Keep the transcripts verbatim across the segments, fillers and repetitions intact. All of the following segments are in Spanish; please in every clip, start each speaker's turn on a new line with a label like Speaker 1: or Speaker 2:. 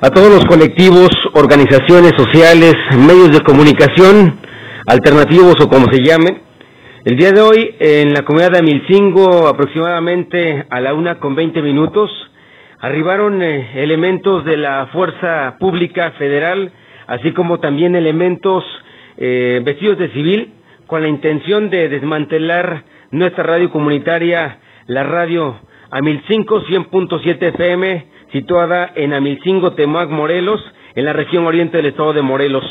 Speaker 1: a todos los colectivos, organizaciones sociales, medios de comunicación, alternativos o como se llamen. El día de hoy, en la comunidad de Amilcingo, aproximadamente a la una con veinte minutos, arribaron eh, elementos de la Fuerza Pública Federal, así como también elementos eh, vestidos de civil, con la intención de desmantelar nuestra radio comunitaria, la radio Amilcingo cien punto siete F M, situada en Amilcingo, Temac, Morelos, en la región oriente del estado de Morelos.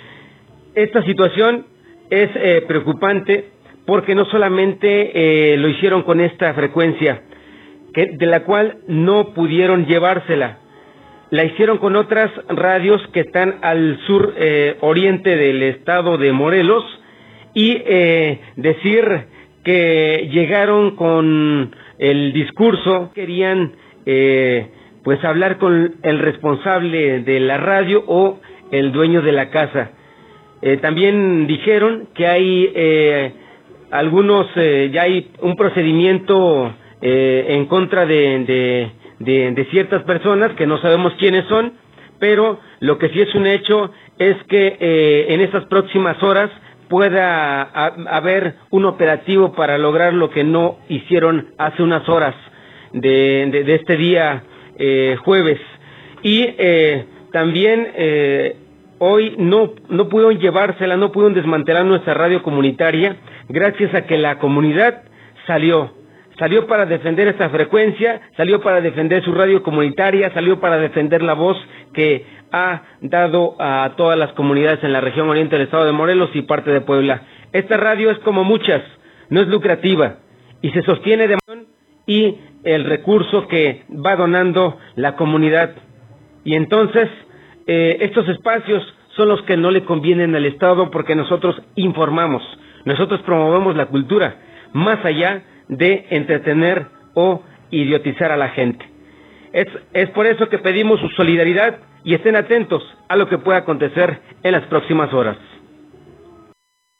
Speaker 1: Esta situación es eh, preocupante porque no solamente eh, lo hicieron con esta frecuencia, que, de la cual no pudieron llevársela, la hicieron con otras radios que están al sur eh, oriente del estado de Morelos, y eh, decir que llegaron con el discurso, querían eh, pues hablar con el responsable de la radio o el dueño de la casa. Eh, también dijeron que hay eh, algunos, eh, ya hay un procedimiento eh, en contra de, de, de, de ciertas personas que no sabemos quiénes son, pero lo que sí es un hecho es que eh, en estas próximas horas pueda a, haber un operativo para lograr lo que no hicieron hace unas horas de, de, de este día eh, jueves. Y eh, también eh, hoy no, no pudieron llevársela, no pudieron desmantelar nuestra radio comunitaria, gracias a que la comunidad salió, salió para defender esta frecuencia, salió para defender su radio comunitaria, salió para defender la voz que ha dado a todas las comunidades en la región oriente del estado de Morelos y parte de Puebla. Esta radio es como muchas, no es lucrativa y se sostiene de y el recurso que va donando la comunidad. Y entonces eh, estos espacios son los que no le convienen al Estado, porque nosotros informamos, nosotros promovemos la cultura, más allá de entretener o idiotizar a la gente. Es, es por eso que pedimos su solidaridad y estén atentos a lo que pueda acontecer en las próximas horas.